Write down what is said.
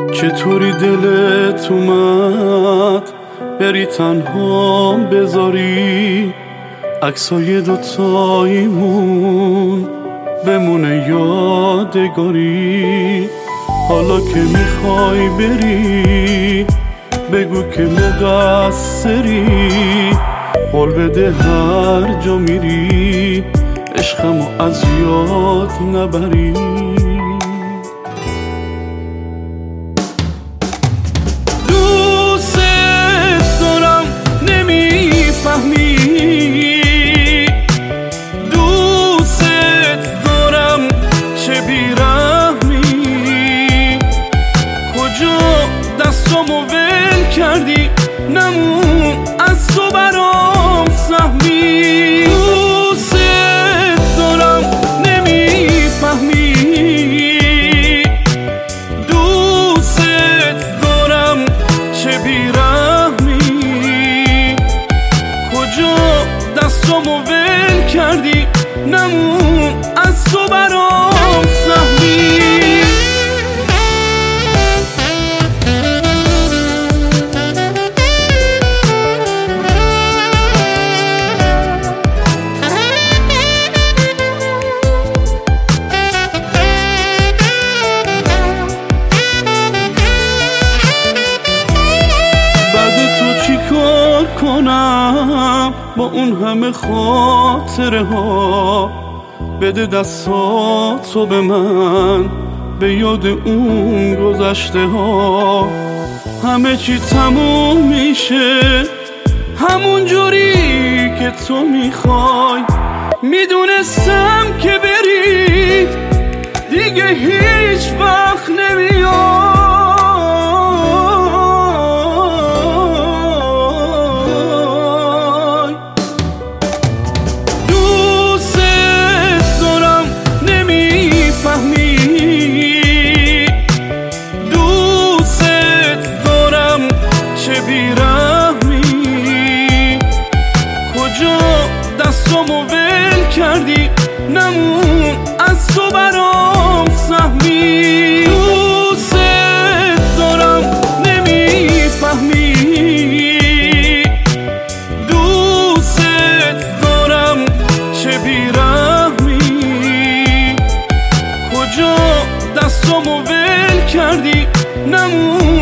چطوری دلت اومد بری تنها بذاری عکسای دوتاییمون بمونه یادگاری. حالا که میخوای بری بگو که مقصری، قول بده هر جا میری عشقمو از یاد نبری. دوست دارم نمیفهمی، دوست دارم چه بیرحمی، کجا دستامو ول کردی نمون از تو برام سهمی. دوست دارم نمیفهمی، دوست دارم چه بیرحمی، کجا دستامو ول کردی نمون از تو برام سهمی. کنم با اون همه خاطره ها، بده دستاتو به من به یاد اون گذشته ها. همه چی تموم میشه همون جوری که تو میخوای، میدونستم که بری دیگه هیچ وقت نمیای. دستامو ول کردی نمون از تو برام سهمی. دوست دارم نمیفهمی، دوست دارم چه بیرحمی، کجا دستامو ول کردی نمون